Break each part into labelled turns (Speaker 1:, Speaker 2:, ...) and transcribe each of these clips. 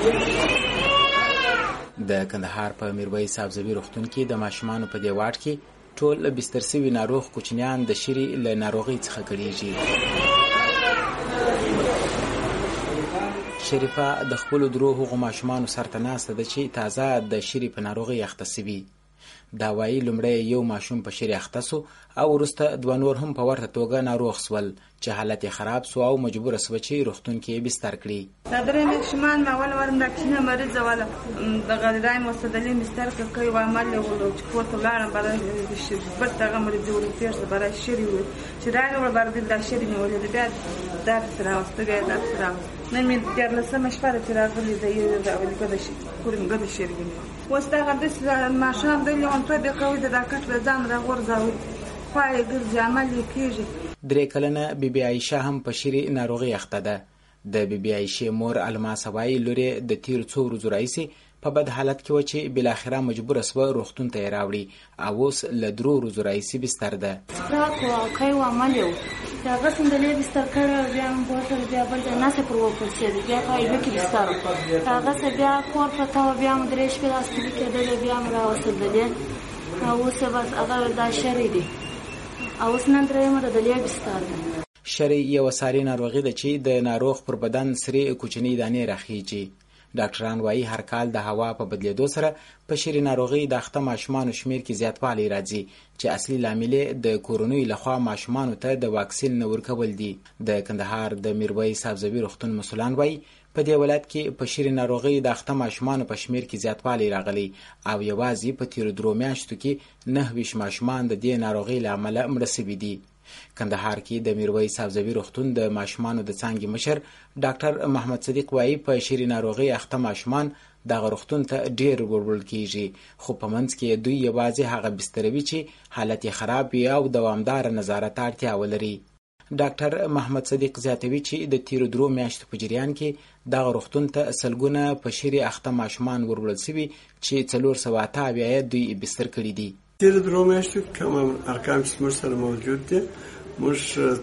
Speaker 1: د کندهار په میرویس سبزوي روغتون کې د ماشومانو په دې واټ کې ټول بستر سوي ناروغ کوچنیان د شری له ناروغۍ څخه کړيږي. شریفه د خپل درو هغو ماشومانو سره ناسته ده چې تازه د شری په ناروغۍ اخته سوي. دا وایي لومړی یو ماشوم په شری اخته سو او وروسته دوه نور هم په ورته توګه ناروغ سول چې حالت خراب سو او مجبور سو چې روغتون کې بستر کړي.
Speaker 2: دا درې ماشومان ما اول ورم د کینه مریض ولا د غذای مستدلین بستر کوي و عمل ولو چې کوته لاړم برای شي برته مریض ورته برای شری چې راغی ور باندې د شری نیولې بیا د سره واستګه د سره نن می در لسمه شپه چې راغلی د یو د اول کده شي کورم غد شری وستا غدس ما شام د لیون په بقوي د داکټ به ځان را ورځاوي پای ګرځي عمل کیږي.
Speaker 1: درې کلنه بیبي عایشه هم په شری ناروغي اخته ده. د بیبي عایشه مور الماس وایي لوري د تیر څو ورځې راځي په بد حالت کې و چې بل اخره مجبور سو روغتون ته راوړي او اوس له درو ورځې راځي بستر ده.
Speaker 3: دا کوي و عمل یو دا غسن د لې بستر کړه بیا هم بوتل بیا بل نه څه پرو پرسه بیا پای به کې بستر دا غسه بیا کور په تا بیا هم درې شپې راستل کېدل بیا هم راوستل او اوس بس هغه دا شری دي او اوس نن درې مده د لې بستر
Speaker 1: شری یو ساري ناروغي ده چې د ناروغ پر بدن سری کوچنی دانې راخیږي. ډاکټران وایي هر کال د هوا په بدلیدو سره په شری ناروغي د اخته ماشومانو شمیر کې زیاتوالی راځي چې اصلي لامل د کورونوي لخوا ماشومانو ته د واکسین نه ورکول دي. د کندهار د میرویس سبزوي روغتون مسؤلان وایي په دې ولایت کې په شری ناروغي د اخته ماشومانو په شمیر کې زیاتوالی راغلی او یوازې په تیر درو میاشتو کې 9 ماشومان د دې ناروغي له امله مړه شوي دي. کندهار کې د میرویس سبزوي روغتون د ماشومانو د څانګې مشر ډاکټر محمد صدیق وایي په شری ناروغي اخته ماشومان د روغتون ته ډیر وړول کیږي خو په منځ کې دوی یوازې هغه بستروي چې حالت خراب وي او دوامدار نظارت اړتیا ولري. ډاکټر محمد صدیق زیاتوي چې د تیر درو میاشتو په جریان کې د روغتون ته سلګونه په شری اخته ماشومان وړول شوي چې 480 دوی بستر کړي دي.
Speaker 4: تیر درو میاشتو کوم ارقام چې موږ سره موجود دي موږ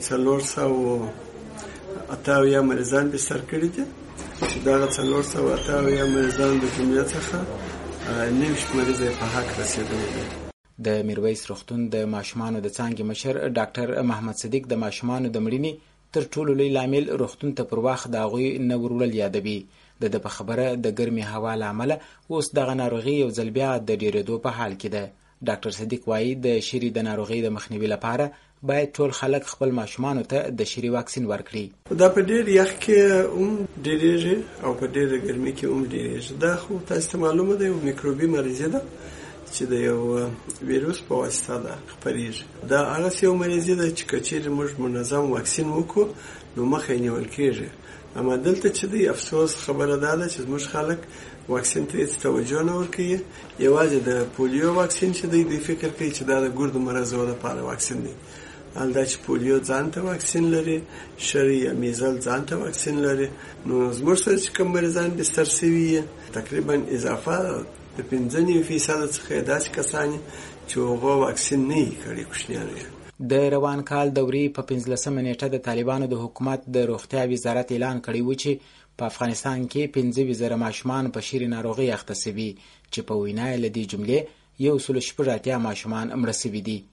Speaker 4: 480 مریضان بستر کړي دي چې دا 480 مریضان د جمعیت څخه 9 مریض په حق رسیدلي دي.
Speaker 1: د میرویس روغتون د ماشومانو د څانګې مشر ډاکټر محمد صدیق د ماشومانو د مړینې تر ټولو لوی لامل روغتون ته پر وخت د هغوی نه ورولل یادوي. د په خبره د ګرمي هوا له امله اوس دغه ناروغي یو ځل بیا د ډیرېدو په حال کې ده. ډاکټر صدیق وایي د شری د ناروغي د مخنیوي لپاره باید ټول خلک خپل ماشومانو ته د شری واکسین ورکړي.
Speaker 4: دا په ډیر یخ کې ډیریږي او په ډیر ګرمي کې ډیریږي. دا خو تاسو معلومه ده یو میکروبي مریضي ده چې د یو ویروس په واسطه ده خپرېږي. دا هغه یو مریضي ده چې کچېرې موږ منظم واکسین وکړو نو مخه یې نیول کېږي. اما دلته چې دی افسوس خبره ده چې موږ خلک واکسین ته هیڅ توجه نه ورکوي. یوازې د پولیو واکسین چې دی فکر کوي چې دا د ګردو مرضو لپاره واکسین دی. الدا چې پولیو ځان ته واکسین لري، شری یا میزل ځان ته واکسین لري. نو زموږ سره چې کوم مریضان بستر شوي تقریبا اضافه د 15% څخه داسې کسان چې هغه واکسین نه یې کړی کوچنیان.
Speaker 1: د روان کال دوري په 15 نیټه د طالبانو د حکومت د روغتیا وزارت اعلان کړی و چې په افغانستان کې 15,000 ماشومان په شری ناروغي اخته شوي چې په وینا له دې جملې 180 ماشومان مړه شوي دي.